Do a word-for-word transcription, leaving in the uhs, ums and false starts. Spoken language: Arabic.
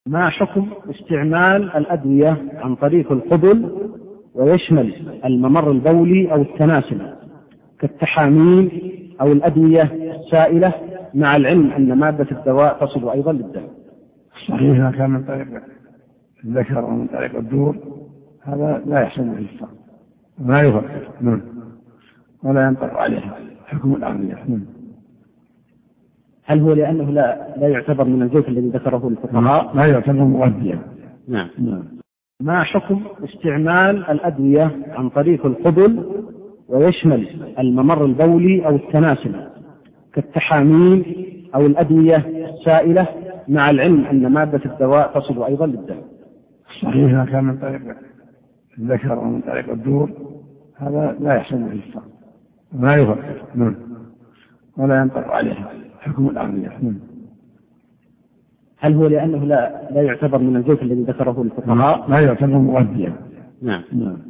ما حكم استعمال الأدوية عن طريق القبل ويشمل الممر البولي أو التناسل كالتحاميل أو الأدوية السائلة، مع العلم أن مادة الدواء تصل أيضا للدم؟ صحيح، ما كان من طريق الذكر ومن طريق الدور هذا لا يحصل به الشر، ما يفكر نعم ولا ينطق عليها حكم الأغذية. هل هو لأنه لا لا يعتبر من الجوف الذي ذكره الفقهاء؟ لا يعتبر مغذيا. نعم. نعم. ما حكم استعمال الأدوية عن طريق القبل ويشمل الممر البولي أو التناسل كالتحاميل أو الأدوية السائلة، مع العلم أن مادة الدواء تصل أيضا للدم؟ صحيح، ما كان من طريق الذكر ومن طريق الدور هذا لا يحصل به الشر، ما يفكر نعم ولا ينطق عليها حكم الأغذية. هل هو لأنه لا لا يعتبر من الجوف الذي ذكره الفقهاء؟ لا يعتبر مغذيا. نعم. نعم.